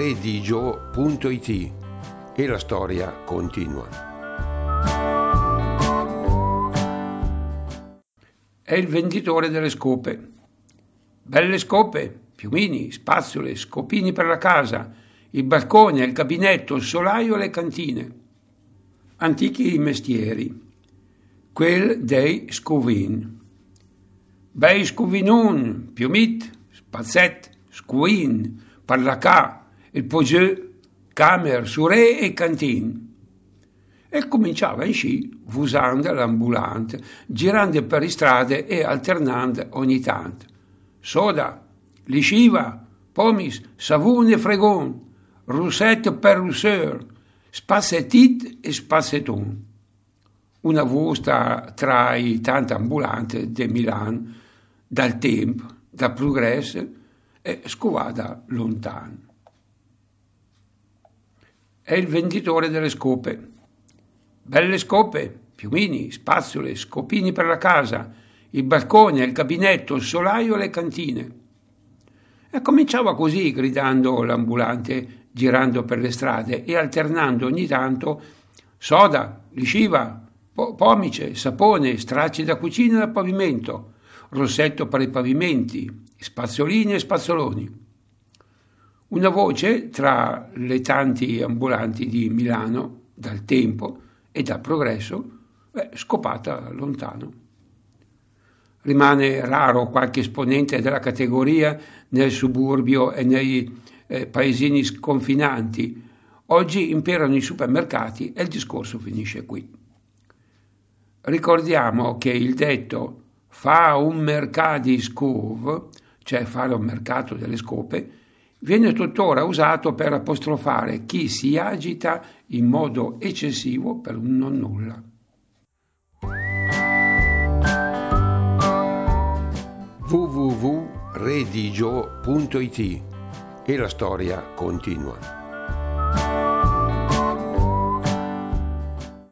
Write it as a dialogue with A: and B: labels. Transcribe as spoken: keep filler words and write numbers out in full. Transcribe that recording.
A: redigio punto it e la storia continua.
B: È il venditore delle scope. Belle scope, piumini, spazzole, scopini per la casa, il balcone, il gabinetto, il solaio e le cantine. Antichi mestieri. Quel dei scuvin. Bei scuvinun, piumit, spazzet, scuin, parlacà, il poggieu, camer, suré e cantin. E cominciava in sci, usando l'ambulante, girando per le strade e alternando ogni tanto. Soda, lisciva, pomis, savone e fregon, russetto per russeur, spassetit e spasseton. Una volta tra i tanti ambulanti di Milano, dal tempo, dal progresso, e scovata lontano. È il venditore delle scope. Belle scope, piumini, spazzole, scopini per la casa, il balcone, il gabinetto, il solaio e le cantine. E cominciava così, gridando l'ambulante, girando per le strade e alternando ogni tanto soda, lisciva, po- pomice, sapone, stracci da cucina e da pavimento, rossetto per i pavimenti, spazzolini e spazzoloni. Una voce tra le tanti ambulanti di Milano, dal tempo e dal progresso, beh, scopata lontano. Rimane raro qualche esponente della categoria nel suburbio e nei eh, paesini sconfinanti. Oggi imperano i supermercati e il discorso finisce qui. Ricordiamo che il detto fa un mercati scuv, cioè fare un mercato delle scope, viene tuttora usato per apostrofare chi si agita in modo eccessivo per un non nulla.
A: w w w punto redigio punto it e la storia continua.